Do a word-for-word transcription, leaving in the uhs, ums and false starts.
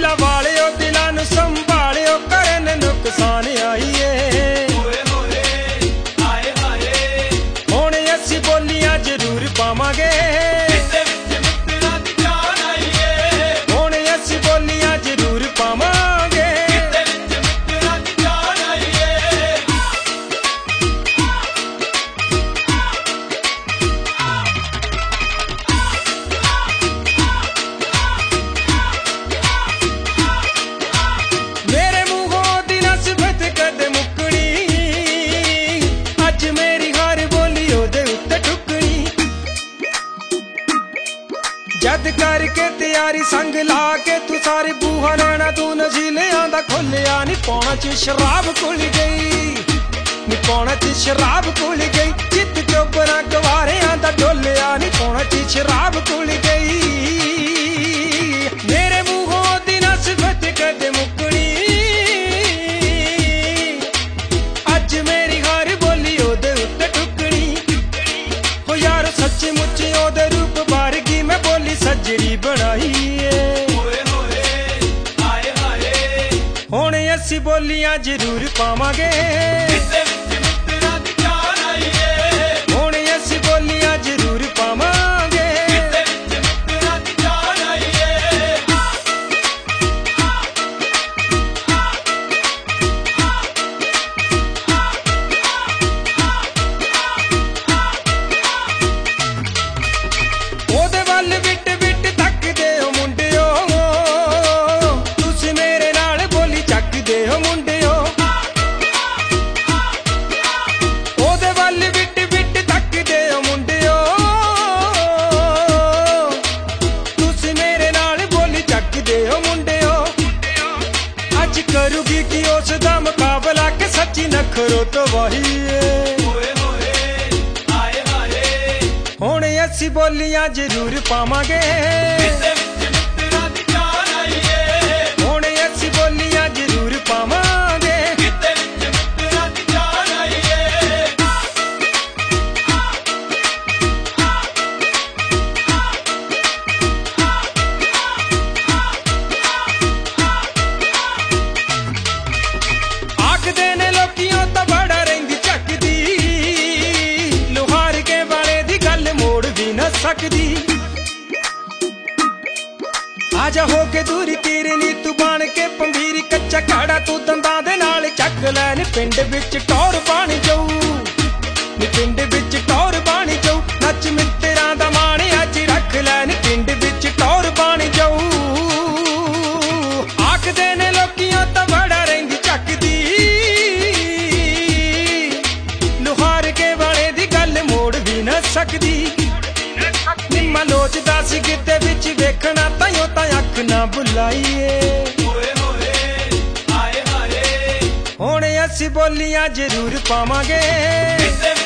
दिला वालियो दिलां नूं संभालियो करन नुकसान आईए हुण असीं बोलियां जरूर पावांगे हुण असीं बोलियां जरूर पावांगे जद करके तैयारी संग ला के तू सारी बूहा रहना तू नशीलियां दा खोलिया नी पौना च शराब घुल गई नी पौना च शराब घुल गई चित चोबरा गवारियां दा डोलिया नी पौना च शराब घुल गई मेरे मूहों दी नस्बत कदे मुकनी अज मेरी हर बोली ओदे उत्ते टुकनी हो यार सच्ची मुच्ची ओदे रूप बारगी मैं बोली सजरी बनाई हुण असीं बोलियां जरूर पावांगे हुण असीं बोलियां जरूर पावांगे ओदे वल विट विट तकदे हो मुंडियो तुसीं मेरे नाल बोली चकदे हो मुंडियो ओदे वल विट विट तकदे हो मुंडियो तुसीं मेरे नाल बोली चकदे हो मुंडियो अज करूगी कि उस दा मुकाबला के सच्ची नखरो तो वही हुण असीं बोलियां जरूर पावांगे हुण असीं बोलियां जरूर पावांगे आखदे ने लोकियों तां बड़ा रहिंदी झकदी लुहार के वाले दी गल मोड़ भी न सकदी आजा हो के दूरी तेरे नी तू बन के पंभीरी कच्चा खाड़ा तू दंदां दे नाल चक लै नी पिंड विच टौर बन जाऊ नी पिंड विच टौर बन जाऊ नच मित्तरां दा मान अज रख लै नी पिंड विच टौर बन जाऊ आखदे ने लोकियों तां बड़ा रहिंदी झकदी लुहार के वाले दी गल मोड़ भी न सकदी निम्मा लोचदा सी किते विच वेखना ताइयों तां अख ना बुलाईए हुण असीं बोलियां जरूर पावांगे।